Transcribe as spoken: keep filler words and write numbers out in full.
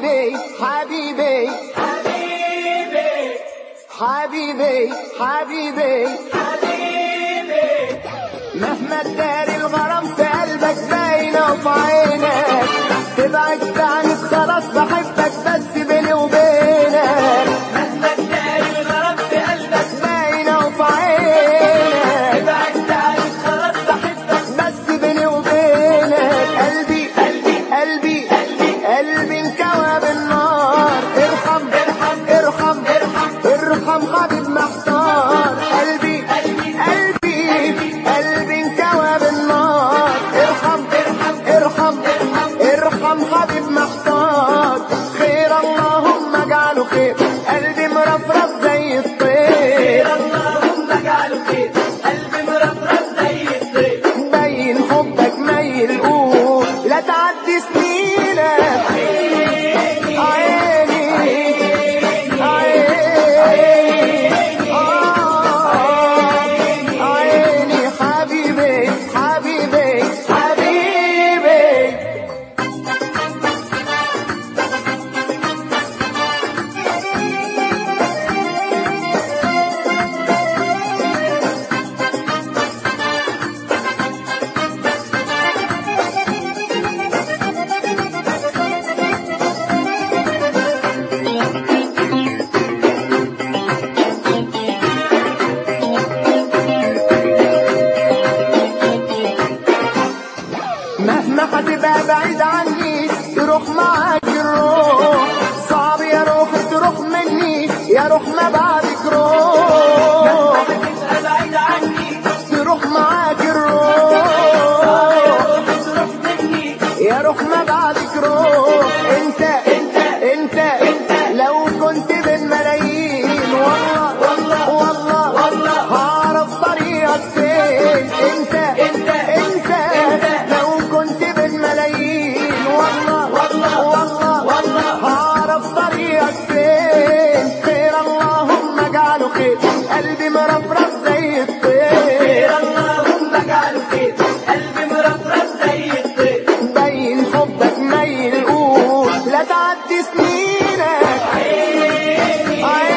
حبيبي حبيبي حبيبي حبيبي مهما تداري الغرام في قلبك باينة وفي عينك، تبعد عنك خلاص بحبك بس بيني وبينك. مهما تداري الغرام في قلبك باينة وفي عينك، تبعد عنك خلاص بحبك بس بيني وبينك. قلبي قلبي قلبي قلبي قلبي انكوى بالنار، ارحم ارحم ارحم ارحم ارحم حبيب محتار. قلبي قلبي قلبي قلبي انكوى بالنار، ارحم ارحم ارحم حبيب محتار. خير اللهم اجعله خير، قلبي مرفرف زي الطير. خير اللهم اجعله خير، قلبي مرفرف زي الطير. باين حبك ميل قول لا تعدي سنينك. عيني عيني عيني عيني حبيبي حبيبي حبيبي. مهما هتبقى بعيد عني تروح معاك الروح، صعب يا روح تروح مني يا روح ما بعدك روح. هتبقى بعيد عني تروح معاك الروح، تروح مني يا روح ما بعدك روح. انت انت انت انت لو كنت بين ملايين والله والله والله والله هعرف طريقك فين. انت انت انت لو كنت بين ملايين والله والله والله والله هعرف طريقك فين. خير اللهم اجعله خير، قلبي مرفرف زي الطير. خير اللهم اجعله خير، قلبي مرفرف زي الطير. باين حبك ميل قول لا تعدي سنينك. عيني عيني